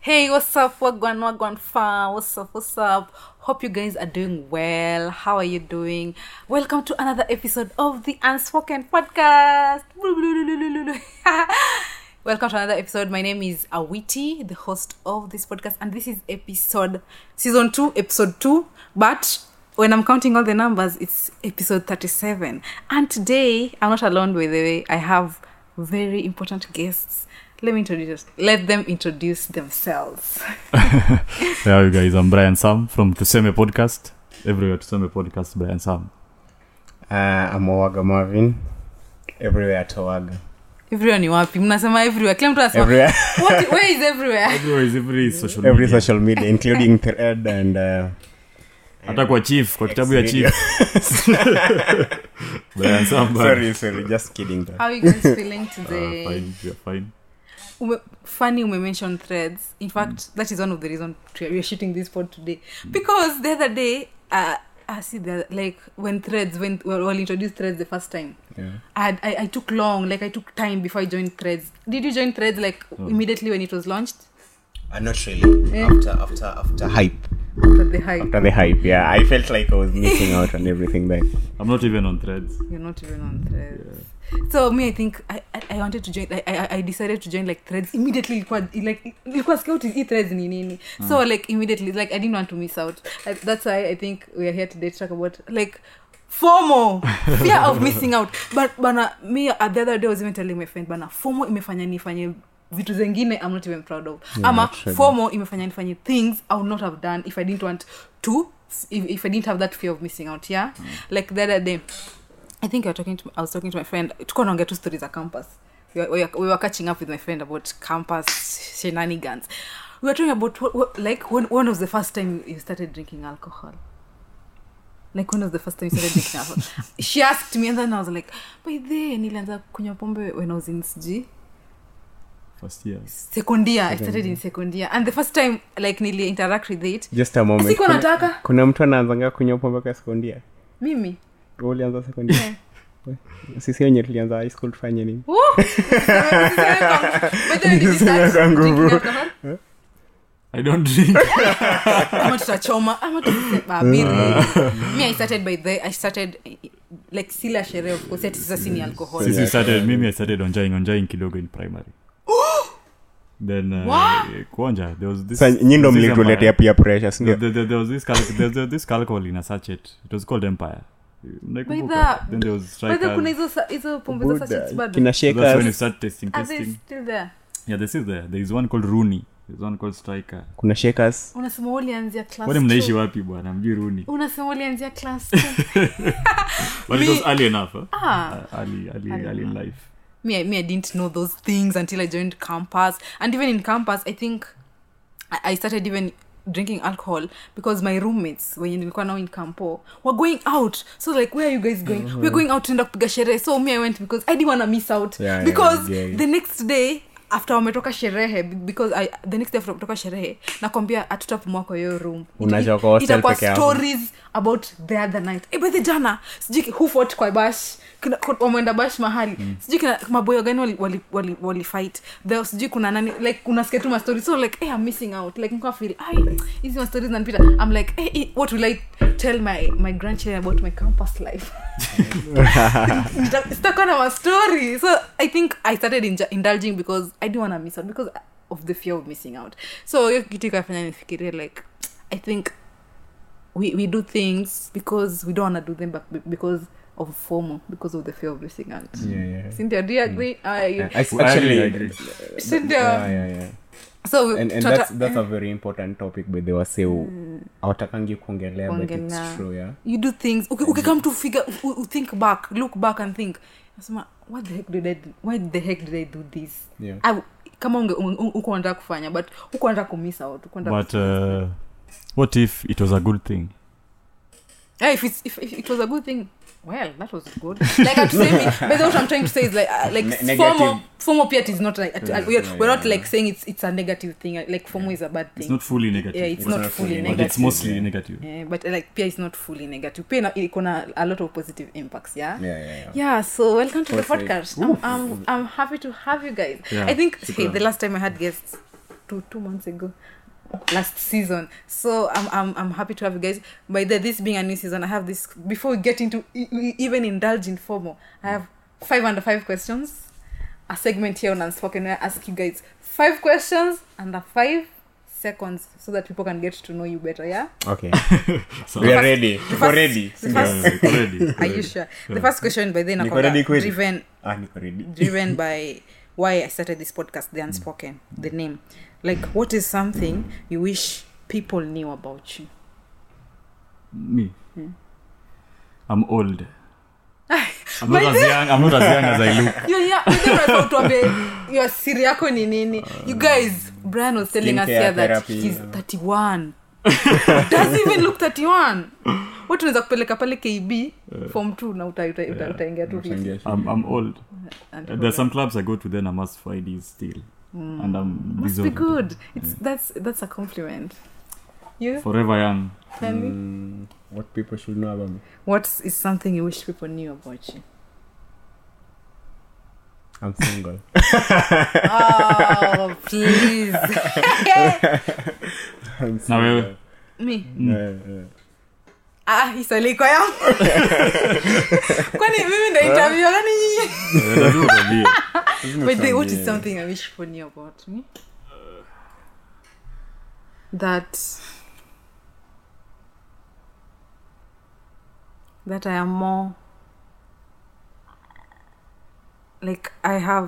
Hey, what's up? Wagwan fam? What's up? Hope you guys are doing well. How are you doing? Welcome to another episode of the Unspoken Podcast. Welcome to another episode. My name is Awiti, the host of this podcast, and this is season 2, episode 2. But when I'm counting all the numbers, it's episode 37. And today, I'm not alone, by the way. I have very important guests. Let them introduce themselves. Yeah, you guys, I'm Brian Sam from Tuseme Podcast. Everywhere Tuseme Podcast, Brian Sam. I'm Owaga Marvin. Everywhere Towaga. Everywhere ni wapi? Mnasema everywhere. Kila mtu anasema. Everywhere. Where is everywhere? Everywhere is every social media. Every media. social media, including Thread and... Hata kwa chief, kwa kitabu ya chief. Brian Sam. Sorry, just kidding. How are you guys feeling today? Fine, we're fine. Funny we mentioned Threads. In fact, that is one of the reasons we are shooting this pod today. Because the other day, I see that like when introduced Threads the first time. Yeah. I took long, like I took time before I joined Threads. Did you join Threads immediately when it was launched? Not really. Yeah. After hype. After the hype, yeah. I felt like I was missing out on everything there. I'm not even on Threads. You're not even on Threads. Yeah. So me, I think I wanted to join. I decided to join like Threads immediately. Ilikuwa scout is Threads ni nini. So like immediately, like I didn't want to miss out. That's why I think we are here today to talk about like FOMO, fear of missing out. But me the other day I was even telling my friend, FOMO imefanya nifanye vitu zingine I'm not even proud of. Ama FOMO imefanya nifanye things I would not have done if I didn't want to. If I didn't have that fear of missing out, yeah. Like the other day. I think I was talking to my friend. Tuko naongea two stories at campus. We were catching up with my friend about campus shenanigans. We were talking about when was the first time you started drinking alcohol? Like when was the first time you started drinking alcohol? She asked me and then I was like, by the nilianza kunywa pombe when I was in SG. First year. Second year. I started in second year. And the first time like nili interact with it. Just a moment. Siko nataka. Kuna mtu anaanzanga kunywa pombe kwa second year? Mimi. Ulianza second year? Sisi wenye tulianza high school tufanye nini? I don't drink. I'm tutachoma. Me, I started like sila sherehe of course it is a senior alcohol. Since I started enjoying kidogo in primary. Then kuonja there was this. So nyindo mlituletea peer pressure, sindio? There was this alcohol in a sachet. It was called Empire. Then there was Striker. Kuna hizo pombe za sachets bado. Kina shakers. That's when you start tasting. Are they still there? Yeah, this is there. There is one called Rooney. There's one called Striker. Kuna shakers. Unasema ulianzia class 2. Wale mnaishi wapi bwana? Mjui Rooney. Unasema ulianzia class 2. But it was early enough. Early in life. Me, I didn't know those things until I joined campus. And even in campus, I think I started even drinking alcohol because my roommates when nilikuwa now in campo were going out. So like, where are you guys going? We're going out to kupiga sherehe. So me, I went because I didn't want to miss out. Because the next day after umetoka sherehe, because the next day after umetoka sherehe nakwambia atutapumwa kwa hiyo room. Itakuwa stories about the other night. By the jana sijui who fought kwa bash, wameenda bash mahali. Sijui kuna maboyo gani wali fight. There sijui kuna nani like kuna skate my story. So like I'm missing out. Like niko feel hizi my stories nanipita. I'm like what will I tell my grandchildren about my campus life? Stuck on our story. So I think I started indulging because I didn't want to miss out because of the fear of missing out. So hiyo kitu ikafanya nifikirie like I think we do things because we don't want to do them but because of FOMO, because of the fear of missing out. Yeah. Cynthia, do you agree? I actually agree. Cynthia. Yeah. So and that's a very important topic, but they were say hawatakangi kuongelea, but it's true, yeah. You do things. Okay, come to look back and think. Nasema, why the heck did I do this? Yeah. Kama uko unataka kufanya but uko unataka kumiss out. But what if it was a good thing? Yeah, if it was a good thing, well, that was good. Like I'm saying, but what I'm trying to say is like FOMO pia is not like we're not like saying it's a negative thing. Like FOMO is a bad thing. It's not fully negative. Yeah, it's not fully negative. But it's mostly negative. Yeah, but like pia is not fully negative. Pia ikona a lot of positive impacts. Yeah. Yeah. So welcome to the podcast. I'm happy to have you guys. Yeah. I think the last time I had guests, 2 months ago, last season. So I'm happy to have you guys. By this being a new season, I have this, before we get into even indulge in formal, I have 5 under 5 questions, a segment here on Unspoken where I ask you guys 5 questions under 5 seconds so that people can get to know you better. Yeah, Okay. So- We are ready. We're ready. Already. Are you sure? The first question by then Niko ready kweli? niko ready. driven by why I started this podcast, The Unspoken, the name. Like, what is something you wish people knew about you? Me. I'm old. I'm not as young as I look. Your siri yako ni nini? You guys, Brian was telling us Skincare here that therapy, he's you know. 31. Doesn't even look 31. What unaweza kupeleka pale KB form 2 na utaingia tu hivi. I'm old. And There's some clubs I go to, then I must find these still. And I'm must be deserved. good. That's a compliment. You? Forever young. Henry? What people should know about me. What is something you wish people knew about you? I'm single. Oh, please. I'm Now wewe. Me? Yeah. Isaliko yangu. Kwani mimi ndo interview gani nyinyi? But what is something I wish people knew about me? That I am more like I have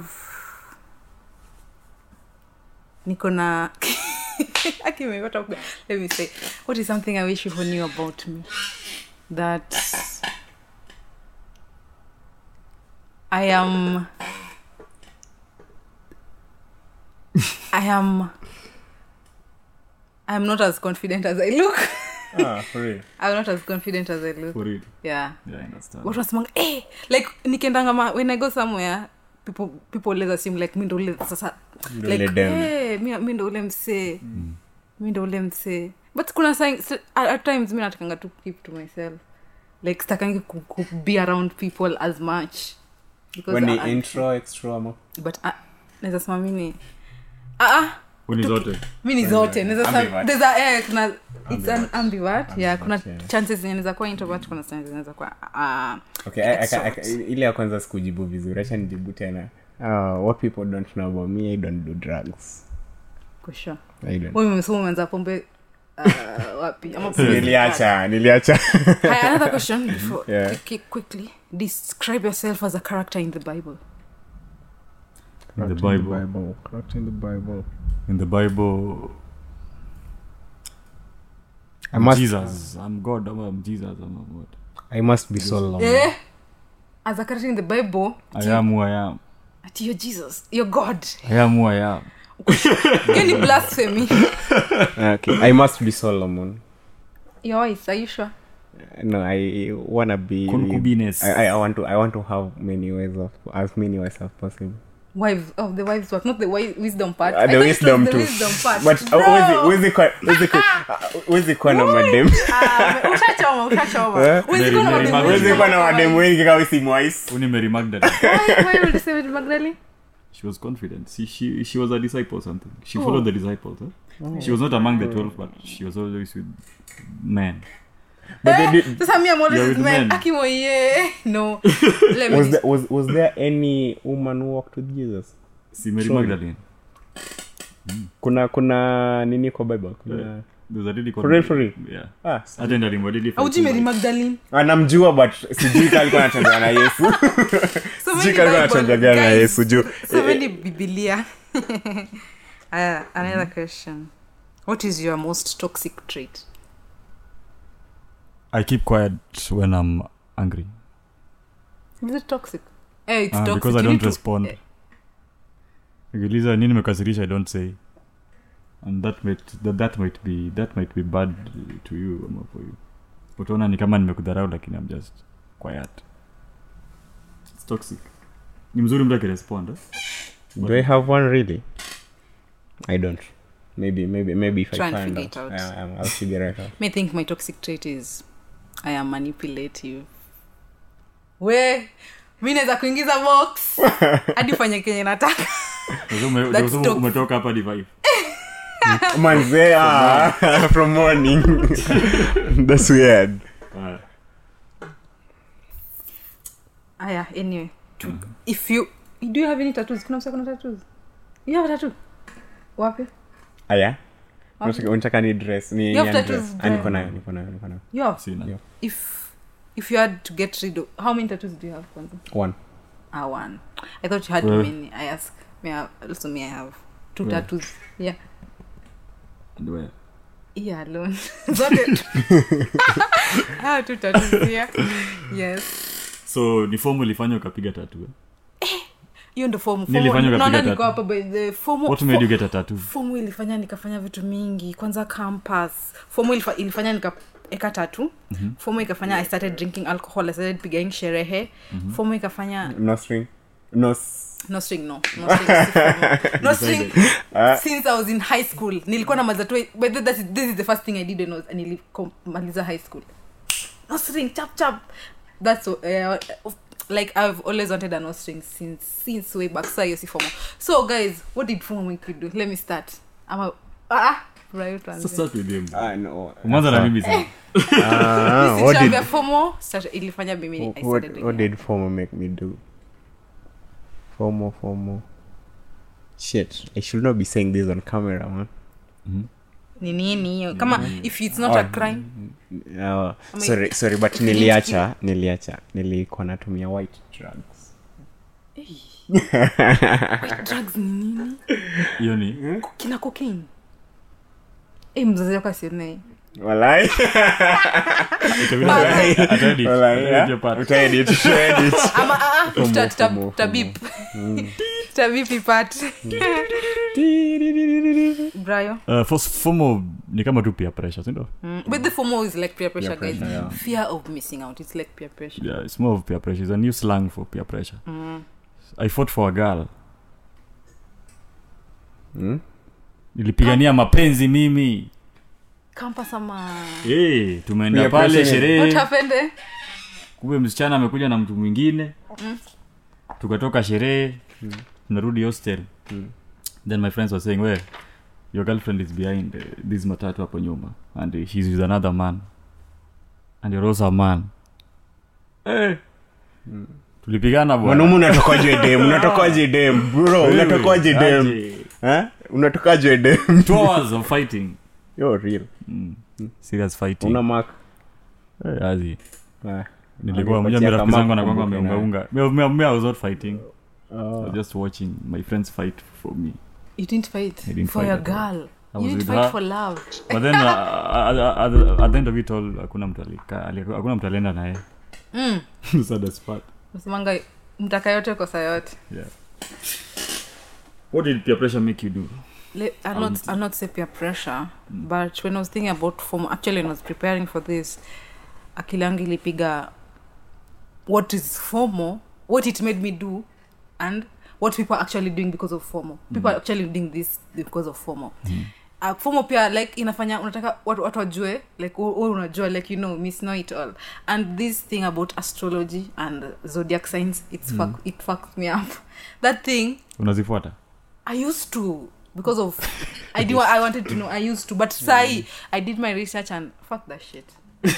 Nikona let me say, what is something I wish people knew about me? That I am not as confident as I look. For real. I'm not as confident as I look. For it. Yeah. Yeah, I understand. What was mang like nikendanga when I go somewhere, people always assume like mi ndo ule sasa Ndo like ule dem. mi ndo ule msee. Mi ndo ule msee. But kuna signs at times mi natakanga to keep to myself. Like sitakangi ku be around people as much. Because When the intro extra mo. but naweza sema mimi When is zote? mimi zote naweza Ambivert. there's a kuna it's an ambivert. Yeah, kuna yeah. chances zinaweza kuwa introvert, kuna chances zinaweza kuwa Okay, ile ya kwanza sikujibu vizuri. Acha nijibu tena. What people don't know about me, I don't do drugs. for sure. I don't. Wewe umesoma umeanza pombe wapi? Ama pombe. Niliacha. Hi, another question before Yeah. quickly. Describe yourself as a character in the Bible. In the Bible. Character in the Bible. In the Bible, I must Jesus. I'm God. I'm Jesus. I'm what? I must be so long. As a character in the Bible, I am who I am. you're Jesus, you're God. I am who I am. Any blasphemy? Okay, I must be Solomon. Your wife, are you sure? No, I wanna be Concubines. I want to have as many wives as possible. Wives of the wives what? Not the wisdom part. The I thought it was wisdom the too. wisdom part. But wezi kuwa na madem. Ushachoma. Wezi kuwa na madem wengi kama si mwais. Only Mary Magdalene. Why would you say with Magdalene? She was confident. She was a disciple or something. She followed the disciples. She was not among the 12, but she was always with men. But they did, Sasa mimi You're model with man. men. Akimoye. No. Let me was there any woman who walked with Jesus? See Mary Sure. Magdalene. Kuna nini kwa Bible? Kuna There's a lady called For real? Yeah. Ah, Attend alimwadili. Auji Mary Magdalene. anamjua but sijui kama alikuwa anatembea na Yesu. So Sijui kama alikuwa anatembea na Yesu juu. So many Biblia. Another question. What is your most toxic trait? I keep quiet when I'm angry. Is it toxic? It's toxic. Because I You don't need to- respond. Ukiliza nini mekasirisha, I don't say. And that might be bad to you or for you. Utaona ni kama nimekudharau lakini I'm just quiet. It's toxic. Ni mzuri mtu akirespond. Do I have one really? I don't. Maybe if Try I and find figure it out. I'll figure it out. Me think my toxic trait is I am manipulative. We mimi naweza kuingiza box hadi ufanye kenye nataka. That's toxic. Umetoka hapa divive. Manze, from morning. That's weird. Aya, anyway. If you do you have any tattoos? Kuna tattoos? You have a tattoo? Wapi? Aya. Unataka ni dress ni You have tattoos? niko nayo. You have? Sina. Yeah. If you had to get rid of, how many tattoos do you have, kwanza? One. One. I thought you had many. I ask. I have 2 tattoos. Yeah. And where? Yeah, alone. Zote. I have 2 tattoos here. Yes. So ni form ulifanya ukapiga tattoo? Hiyo ndo form. Nilifanya ukapiga tattoo. Niko hapa by the form. What made you get a tattoo? Form ilifanya nikafanya vitu mingi. Kwanza campus. Form ilifanya nikaeka tattoo. Form ikafanya I started drinking alcohol. I started pigaing sherehe. Form ikafanya No string. No string. No string. Since I was in high school. Nilikuwa na mazatu. But this is the first thing I did when I was nilikomaliza high school. No string. Chap. That's so, like I've always wanted a no string since way back. So you see FOMO. So guys, what did FOMO make you do? Let me start. Right. So start with him. No. Mwanza na mimi sasa. What did FOMO start ilifanya mimi I started doing. What did FOMO make me do? FOMO. Shit, I should not be saying this on camera, man. Ni nini? Kama if it's not a crime. Sorry, but niliacha. Nilikuwa natumia white drugs. White drugs ni nini? Hiyo ni Kina cocaine. Mzazi wako asione. Walai. Utaedit. Ama tabip. Tabip part. Brayo. FOMO ni kama tu peer pressure, sindo? But the FOMO is like peer pressure, guys. Yeah. Fear of missing out. It's like peer pressure. Yeah, it's more of peer pressure. It's a new slang for peer pressure. I fought for a girl. Nilipigania mapenzi mimi. Campus ama. Tumeenda pale sherehe. What happened? Kumbe msichana amekuja na mtu mwingine. Tukatoka sherehe, tunarudi hostel. Then my friends were saying, "Well, your girlfriend is behind this matatu hapo nyuma and she's with another man. And you're also a man." Tulipigana bwana. Mwanaume unatokaje dem bro, unatokaje dem? Unatokaje dem? 2 hours of fighting. You're real. Serious fighting. Una mark. Azi. Nilikuwa mmoja wa rafiki zangu anakuanga ameunga. Me I was not fighting. I was just watching my friends fight for me. You didn't fight for your girl. You didn't fight for love. But then at the end of it all hakuna mtu alienda naye. So that's part. Msimanga mtaka yote kosa yote. Yeah. What did peer pressure make you do? I'll not say peer pressure, but when I was thinking about FOMO, actually when I was preparing for this, akilangi ilipiga what is FOMO, what it made me do, and what people are actually doing because of FOMO. People are actually doing this because of FOMO. FOMO pia like inafanya unataka watu wajue like wewe unajua like you know miss know it all. And this thing about astrology and zodiac signs, it fucked me up. That thing unazifuata? I used to because of I wanted to know. I used to, but I did my research and fuck that shit.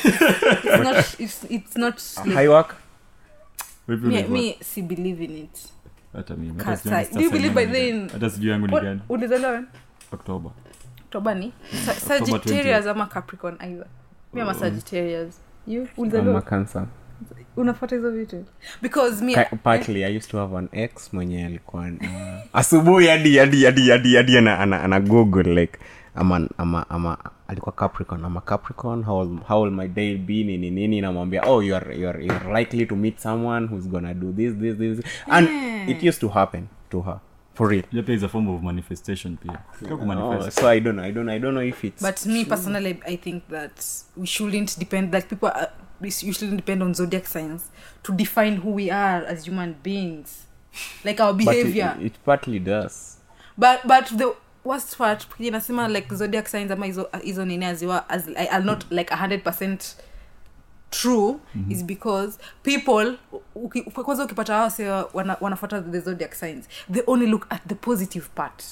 It's not high work. Me si believe in it. Hata mimi. Do you believe by then? Hata sijui yangu ni gani. Ulizaliwa October ni Sagittarius ama Capricorn either. Mimi am Sagittarius. You ulizaliwa Cancer. Unafuata hizo vitu? Because me partly I used to have an ex mwenye alikuwa asubuhi hadi ana Google like ama alikuwa Capricorn, how will my day be nini namwambia you're likely to meet someone who's gonna do this and it used to happen to her for real. Yeah, is a form of manifestation pia. So I don't know if it's but me personally I think that we shouldn't depend like people you shouldn't depend on zodiac signs to define who we are as human beings, like our behavior. But it partly does, but the worst part inasema like zodiac signs ama hizo nini as I'll not like 100% true is because people kwanza ukipata wao wanafuata the zodiac signs, they only look at the positive part.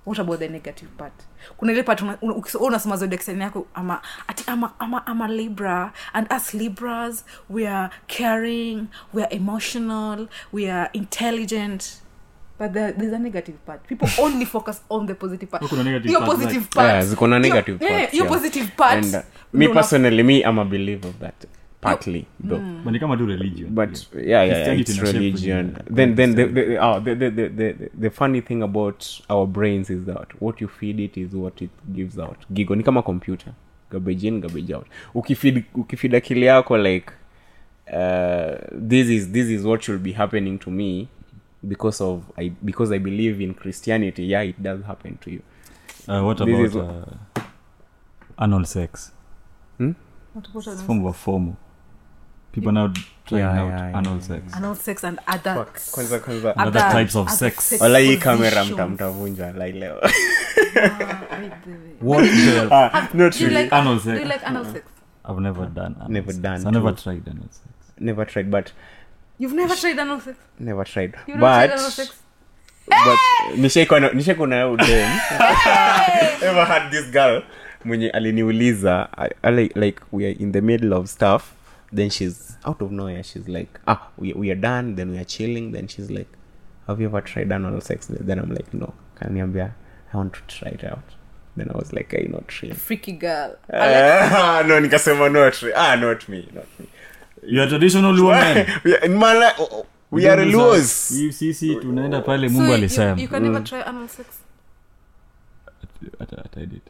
what about the negative part? Kuna ile part unasoma zodiac sign yako ama Libra, and us Libras, we are caring, we are emotional, we are intelligent. But there's a negative part. People only focus on the positive part. Your positive part. Yeah, ziko na negative part. Your positive part. And me personally, I'm a believer of that. Partly, though. But they come to religion. But yeah, it's religion. Then the funny thing about our brains is that what you feed it is what it gives out. Gigo ni kama computer, garbage in, garbage out. Ukifeed akili yako like this is what should be happening to me because I believe in Christianity. Yeah, it does happen to you. What about anal sex? What about it's form of FOMO. People now trying out anal sex. Anal sex and other other types of sex. Wala hii kamera mtavunja like leo. What? Not really. Anal sex. Do you like anal sex? I've never done anal Never sex. done. I never tried anal sex. Never tried, but You've never tried anal sex? never tried. You've never tried anal sex? But nishaiko na udem. Ever had this girl mwenye aliniuliza like we are in the middle of stuff, then she's out of nowhere, she's like we are done, then we are chilling, then she's like, have you ever tried anal sex? Then I'm like, no. Kaniambia, I want to try it out. Then I was like, not really. Freaky girl. No, nikasema not me. You are traditional woman. In my life, we are Luos. Sisi tunaenda pale Mungu alisema. You can never try anal sex? I tried it.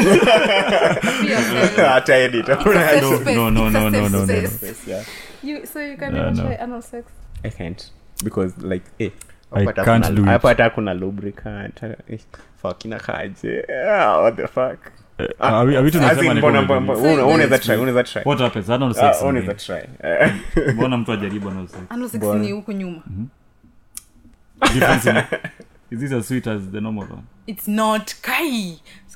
I tried it. No. Yeah. So you can never try anal sex? I can't. Because like, I can't do it. Hapata kuna lubricant. Fuck inakaje. What the fuck? Are we tunasema ni unaweza try. What happens? Anal sex. Unaweza try. Mbona mtu ajaribu anal sex? Anal sex ni huko nyuma. Difference in is this as sweet as the normal one? It's not. Kai.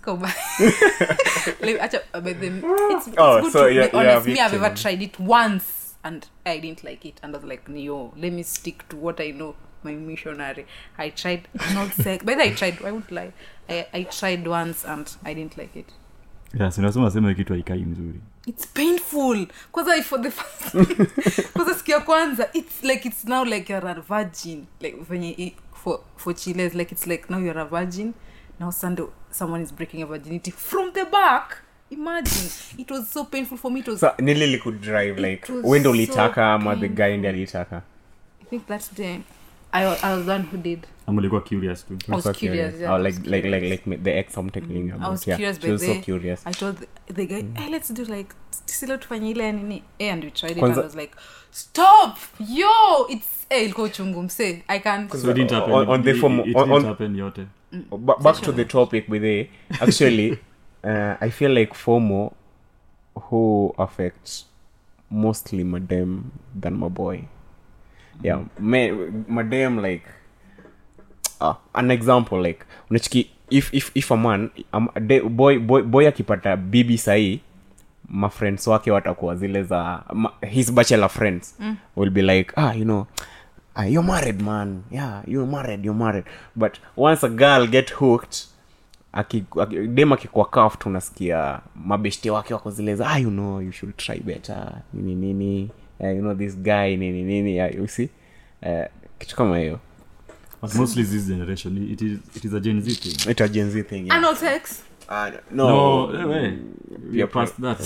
It's good so to be honest. Me, I've victim. ever tried it once and I didn't like it, and I was like, no, let me stick to what I know. My missionary. I tried anal sex. But I tried. I won't lie. I tried once and I didn't like it. Yes, unasema sema kitu haikai mzuri. It's painful because for the first because sikia kwanza it's now like you're a virgin, like for chiles, like it's like now you're a virgin, now someone is breaking a virginity from the back. Imagine, it was so painful for me. It was so nili could drive like when do litaka ama the guy ndiye alitaka. I think that's the I was the one who did. I'm really curious too. I was curious. Yeah, like the ex I'm taking about. I was curious, she was so curious. I told the guy, hey, let's do like silo tufanye ile nini. And we tried it and I was like, stop, yo, it's ilikuwa chungu mse. I can't. So it didn't happen. On the form, it didn't happen yote. Back to the topic with the actually, I feel like FOMO who affects mostly madam than my boy. Yeah, madam like an example like unachiki if a man boy akipata bibi sahi ma friends wake watakuwa zile za his bachelor friends will be like you're married, man. Yeah, you're married. But once a girl get hooked, dem akikuwa cuffed, unasikia mabeshte wake wako zile za you should try better. Nini. This guy nini. You see? Kitu kama hiyo. But mostly this generation, it is a Gen Z thing. It's a Gen Z thing. Yeah. Anal sex? No, you're past that.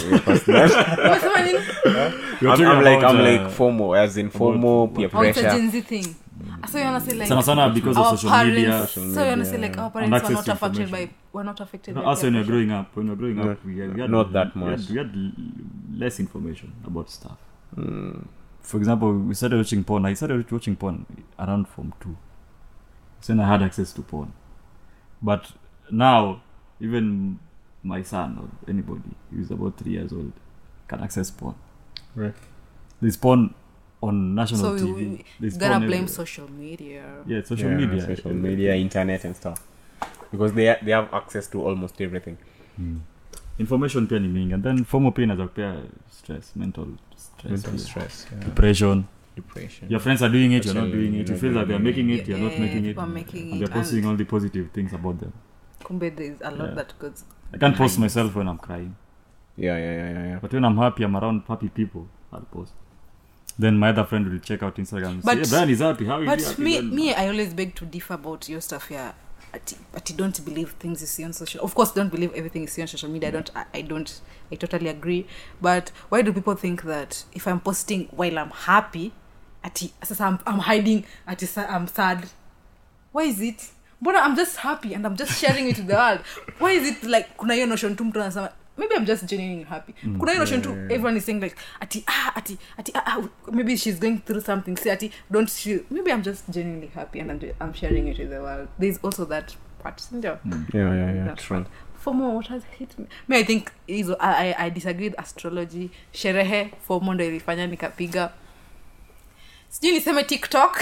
I'm like FOMO, as in FOMO, peer pressure. It's a Gen Z thing. So you wanna say like sana because of social media. So you wanna say like our parents were not affected by Also when you're growing up, we had not that much. We had less information about stuff. For example, we started watching porn. I started watching porn around Form 2. So then I had access to porn. But now, even my son or anybody who's about 3 years old can access porn. Right. There's porn on national TV. You're gonna blame social media. Yeah, social media, internet and stuff. Because they have access to almost everything. Information pia ni mingi. And then FOMO pia inaweza kupea stress, mental stress. Yeah. Depression. Your friends are doing it, you're not doing it. You feel that they're making it, you're not making it. People are making and they're posting all the positive things about them. kumbe there is a lot that goes. I can't post myself when I'm crying. Yeah. But when I'm happy, I'm around happy people, I'll post. Then my other friend will check out Instagram and say, But- hey, Brian is happy. How is he But happy? me, I always beg to differ about your stuff here. But you don't believe things you see on social. Of course, don't believe everything you see on social media. I totally agree. But why do people think that if I'm posting while I'm happy, I'm hiding, I'm sad? Why is it? But I'm just happy and I'm just sharing it to the world. Why is it like kuna hiyo notion tu mtu anasema maybe I'm just genuinely happy. Kuna hiyo notion tu everyone is saying like maybe she's going through something. Say don't she? Maybe I'm just genuinely happy and I'm sharing it with the world. There's also that part. Yeah. True. FOMO, what has hit me? I think I disagree with astrology. Sherehe FOMO ndo ilifanya nikapiga. Sijui niseme TikTok.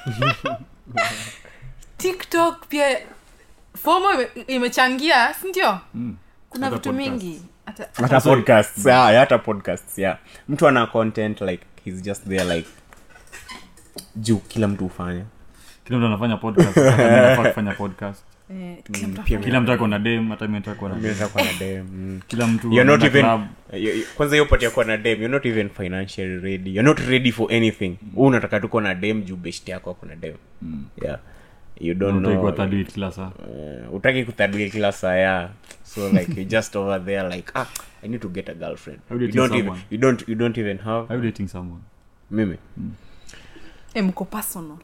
TikTok pia FOMO imechangia, si ndio? Kuna vitu mingi. Hata podcasts. Hata podcasts, yeah. Mtu ana content like he's just there like juu kila mtu ufanya. Kila mtu anafanya podcast. Anafaa kufanya podcast. Kila mtu ako na dem, hata mimi nitakuwa na dem. Kila mtu You're not even kwanza hiyo pati yako na dem, you're not even financially ready. You're not ready for anything. Wewe unataka tu na dem juu best yako ako na dem. Yeah. You don't know. Utaki kila saa. Utaki kutadui kila saa, yeah. So like you just over there like I need to get a girlfriend. You don't even have. Are you dating someone? Mimi. Mko personal.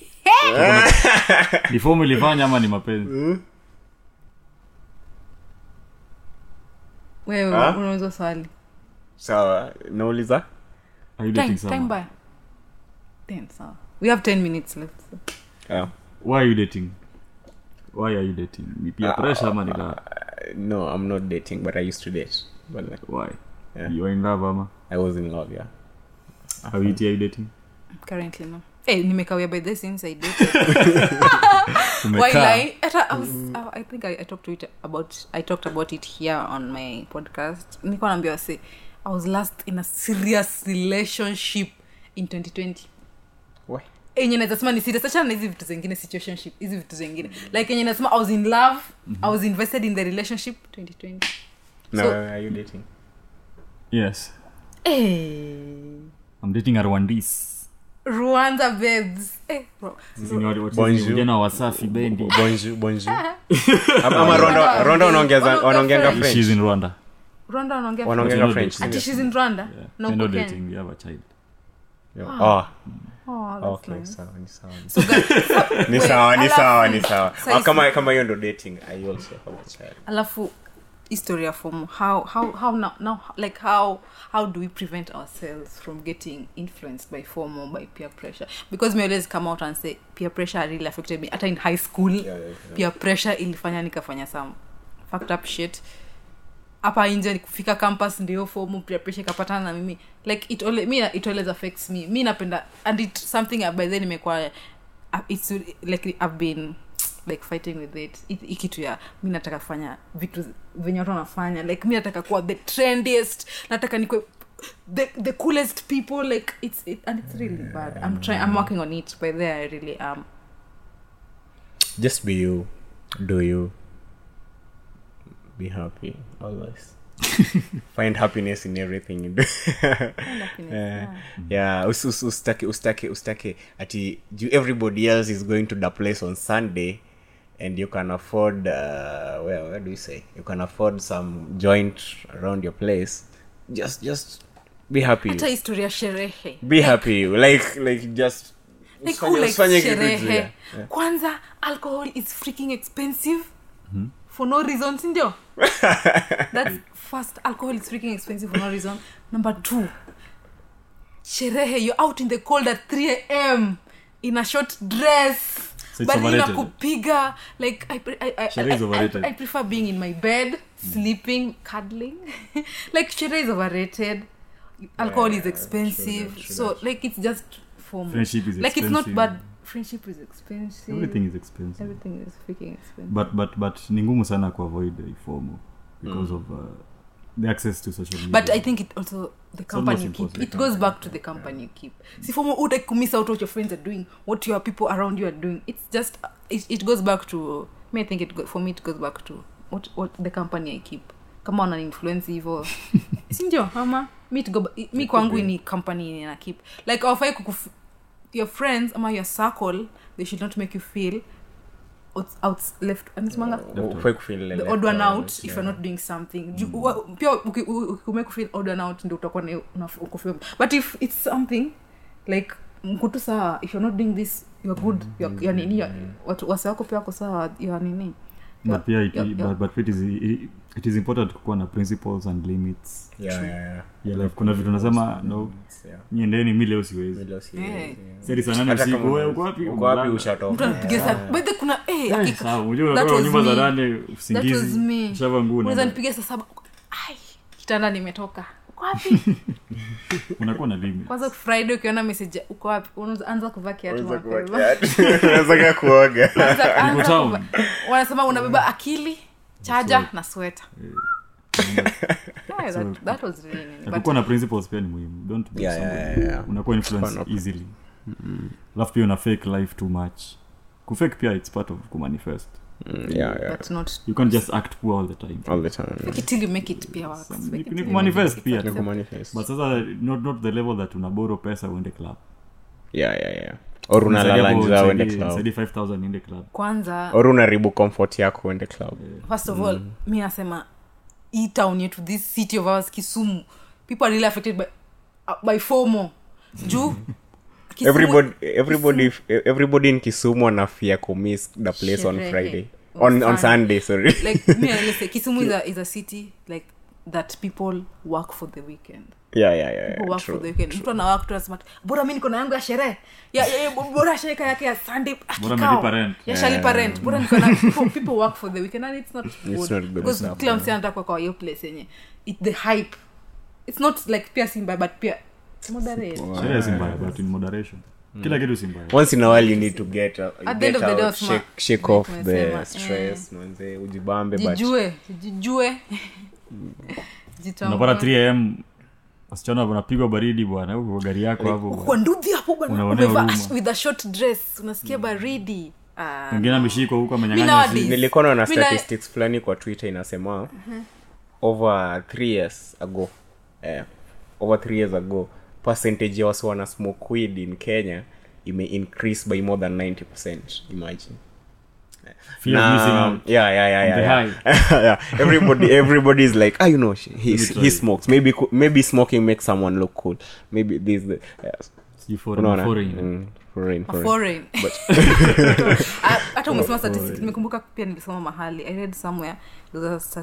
Ni FOMO ilifanya ama ni mapenzi? Wewe unaweza swali. Sawa, nauliza. Are you dating someone? Time by 10, sawa. We have 10 minutes left. So. Why are you dating? Ni peer pressure ama ni la? No, I'm not dating, but I used to date. But like, why? Yeah. You are in love ama? I was in love, yeah. Are you dating? Currently no. Nimekawia by this since I dated. Why I think I talked about it here on my podcast. Nilikuwa naambia say I was last in a serious relationship in 2020. Why? Enye nasema ni serious, acha na hizi vitu zingine, situationship, hizi vitu zingine. Like enye nasema I was in love, I was invested in the relationship 2020. No, so, are you dating? Yes. I'm dating a Rwanda babes. Bro. Bonjour. Jana wasafi bendi. Bonjour. Ama Rwanda wanaongea French. She's in Rwanda. Rwanda wanaongea French. Ati she's in Rwanda? Yeah. No, not dating, we have a child. That's okay, nice. Sawa. Ni sawa. Kama hiyo ndo dating, I also have a child. Alafu history of FOMO. How now like how do we prevent ourselves from getting influenced by FOMO, by peer pressure? Because we always come out and say peer pressure really affected me. Hata in high school, peer pressure ilifanya nikafanya some fucked up shit. Hapa nje kufika campus ndio FOMO, peer pressure kapatana na mimi. Like it always affects me. Mimi napenda, and it something by then imekuwa it's like I've been like fighting with it. Ikitu ya mimi nataka kufanya vitu venye watu wanafanya, like mimi nataka kuwa the trendiest, nataka nikuwe the coolest people, like and it's really bad. I'm working on it, but there I really am. Just be you. Do you be happy always? Find happiness in everything you do. Ustake ati everybody else is going to the place on Sunday and you can afford where do you say you can afford some joint around your place. Just be happy. Hata historia sherehe. Be happy. Like just usifanye sherehe. Kwanza alcohol is freaking expensive. For no reason, ndio. That's first, alcohol is freaking expensive for no reason. Number 2, sherehe, you're out in the cold at 3 a.m. in a short dress. So but inakupiga, like I prefer being in my bed, sleeping, cuddling. Like sherehe is overrated. Alcohol is expensive. True. So like it's just FOMO. Friendship is like expensive. It's not bad. Friendship is expensive. Everything is expensive. Everything is freaking expensive. But ni ngumu sana kuavoid FOMO because of the access to social media. But I think it also the company you keep. It goes back to the company you keep. See, FOMO would miss out what your friends are doing, what your people around you are doing. It's just it goes back to me I think for me it goes back to what the company I keep. Kama wana influence hivyo. Si ndio ama me kwangu ni company na keep. Like offer your friends ama your circle, they should not make you feel out left and smanga the odd one out if you're not doing something. Pia ukimake feel odd one out ndio utakuwa uko feel. But if it's something like mkutu sawa, if you're not doing this you're good, you're nini watu wako pia wako sawa, you're nini. But pia but it is important kuwa na principles and limits. Yeah, like kuna vitu nasema no niendeni mimi leo siwezi. Sasa sana na siku wewe uko wapi ushatoka. Mtu anapiga sana. But kuna hakika unajua kwa nyumba za ndani usingizi shava nguo. Unaweza nipiga saa 7. Ai kitanda nimetoka. Uko wapi? Unakuwa na limit. Kwanza Friday ukiona message uko wapi? Unaanza kuvaa kiatu mapema. Unaanza kuoga. Wanasema unabeba akili, charger na sweater. That was really nice. But kuna principles pia ni muhimu. Don't be unakuwa influence easily. Love pia una fake life too much. Kufake pia it's part of kumanifest. But not you can't just act poor all the time. Fake it till you make it pia works. Ni kumanifest pia. But sasa not the level that una borrow pesa uende club. Or unalala nje uende club. Saidi 5000 uende club. Kwanza or unaribu comfort yako uende club. First of all, mimi nasema hii town yetu, this city of ours Kisumu, people are really affected by FOMO. Juu everybody in Kisumu anafia ku miss the place on Friday. On Sunday, sorry. Like me I say Kisumu is a city like that people work for the weekend. People work for the weekend. Mtu ana work tu anasema bora mimi niko na yangu ya sherehe. Bora sherehe yake ya Sunday akikao. Ya shali parent. Bora niko na people work for the weekend and it's not good. Because kila mtu anataka kwa hiyo place yenye the hype. It's not like pia simba but pia moderate. Sherehe simba but in moderation. Kila kitu simba. Once in a while you need to get at the end of the day shake off the stress, mwanze ujibambe but jijue. Unapata 3 am wasichana wanapigwa baridi bwana huko gari yako hapo kwa ndudhi hapo bwana with a short dress unasikia baridi. Wengine ameshikwa huko amenyang'anya. Nilikuwa na statistics fulani kwa Twitter inasema over 3 years ago percentage ya watu wana smoke weed in Kenya ime increase by more than 90%. Imagine. Fear of missing out. Yeah. Everybody is like, you know, he smokes. Maybe smoking makes someone look cool. Maybe this the foreign. But hata umesema statistics nimekumbuka pia nilisoma mahali I read somewhere those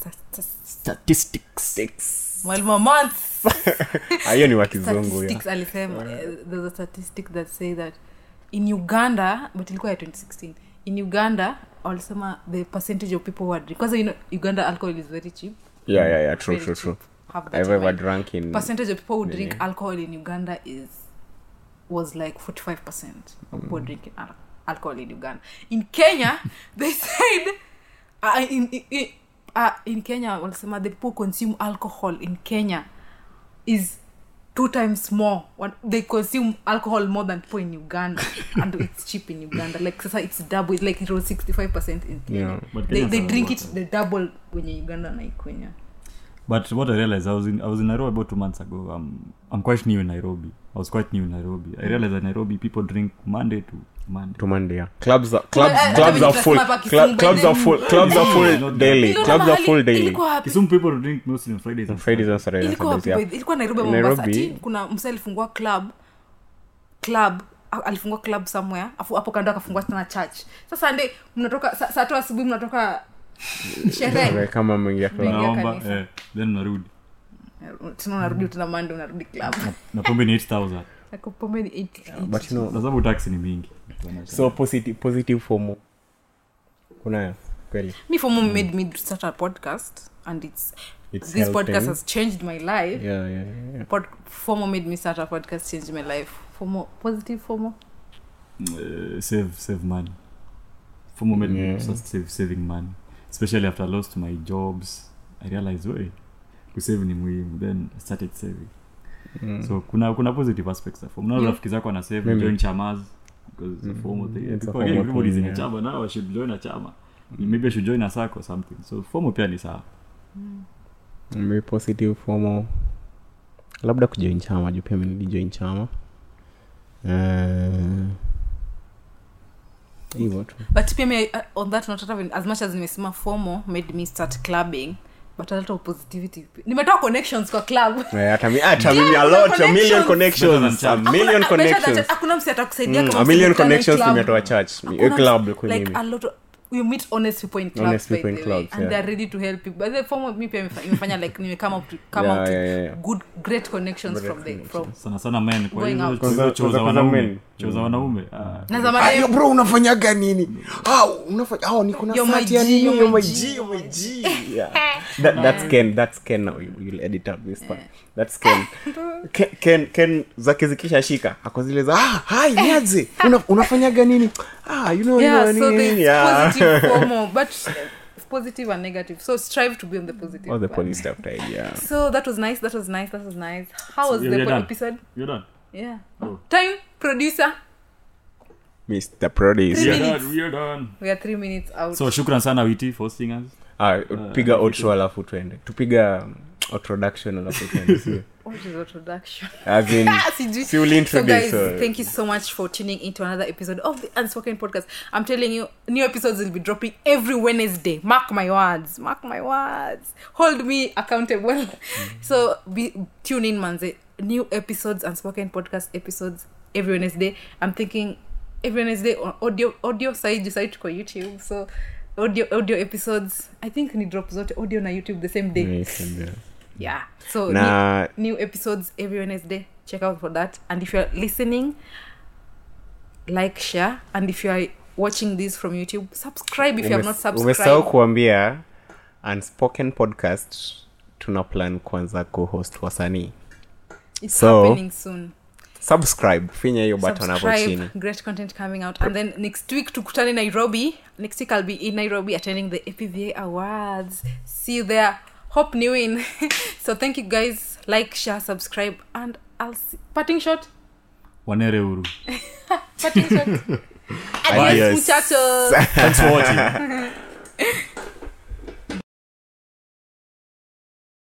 statistics mwalimu months hiyo ni wa kizungu statistics alisema there's a statistic that say that in Uganda, but ilikuwa ya 2016, in Uganda walisema the percentage of people who are because you know Uganda alcohol is very cheap. True. I've ever drank in percentage of people who drink alcohol in Uganda was like 45% of people drinking alcohol in Uganda. In Kenya they said in Kenya walisema the people consume alcohol in Kenya is 2 times more. They consume alcohol more than people in Uganda and it's cheap in Uganda. Like so it's double, like it was 65% in Kenya. They drink it the double when in Uganda na Kenya. But what I realized, I was in Nairobi about 2 months ago. I'm quite new in Nairobi. I realized that Nairobi people drink Monday to Monday. Yeah. Clubs are full. Clubs are full daily. Some people drink mostly on Fridays and Saturdays. Ilikuwa Nairobi Mombasa. Kuna msee alifungua club alifungua club somewhere. Hapo kando akafungua tena church. Sasa ndio mnatoka saa 3 asubuhi mnatoka sherehe kama mwingia club. Naomba then narudi. Tunarudi tena Monday unarudi club. Na pombe ni 8000. Pombe ni 8000. But you know, lazima taxi ni mingi. So positive FOMO. Kuna kweli. Me FOMO made me start a podcast and this helping. Podcast has changed my life. Yeah. FOMO made me start a podcast, changed my life. FOMO, positive FOMO. Save money. FOMO made me start saving money. Especially after I lost my jobs, I realized kusave ni muhimu. Then I started saving. So kuna positive aspects of FOMO. Rafiki zako ana save, join chamas because the FOMO thing. Everybody's in a chama now, I should join a chama. maybe I should join a SACCO or something. So FOMO pia ni sawa. Maybe positive FOMO. Labda kujoin chama, juu pia mimi nilijoin chama. But pia me on that note, as much as nimesema FOMO made me start clubbing, but a lot of positivity. Nimetoa connections kwa club. Hata mimi a lot, a million connections. Hakuna msi atakusaidia kama a million connections nimetoa church. A club kwa like a lot of, you meet honest people in clubs, and they're ready to help you. But the FOMO me pia imefanya like nime come up to good great connections from sana men kwa hiyo choza wanaume na bro unafanyaga nini unafanya niko na sati ya nini yo my G that's Ken now you'll edit up this part that's Ken zake zikisha shika ako zile za hi niaje unafanyaga nini you know positive FOMO but positive and negative, so strive to be on the positive or the police stuff so that was nice how was the episode? You're done? Yeah. Time producer Mr. Producer we are done we are 3 minutes out, so shukran sana Witi for hosting us. Piga outro alafu twende tupiga introduction alafu twende what is introduction as in so guys thank you so much for tuning into another episode of the Unspoken Podcast. I'm telling you, new episodes will be dropping every Wednesday. Mark my words, hold me accountable. So tune in manze, new episodes, Unspoken Podcast episodes every Wednesday. I'm thinking every Wednesday on audio side kwa YouTube, so audio episodes I think ni drop zote audio na YouTube the same day. Yeah, so new episodes every Wednesday. Check out for that. And if you're listening, like, share, and if you are watching this from YouTube, subscribe if you have not subscribed. Umesahau kuambia Unspoken Podcast tuna plan kwanza co-host wasanii. It's happening soon. Subscribe, finya hiyo button hapo chini. Great content coming out. And then next week tukutane Nairobi. Next week I'll be in Nairobi attending the APVA Awards. See you there. Hope new in. So thank you guys. Like, share, subscribe, and I'll see. Parting shot. Wanere uru. Parting shot. Adios, muchachos. Thanks for watching.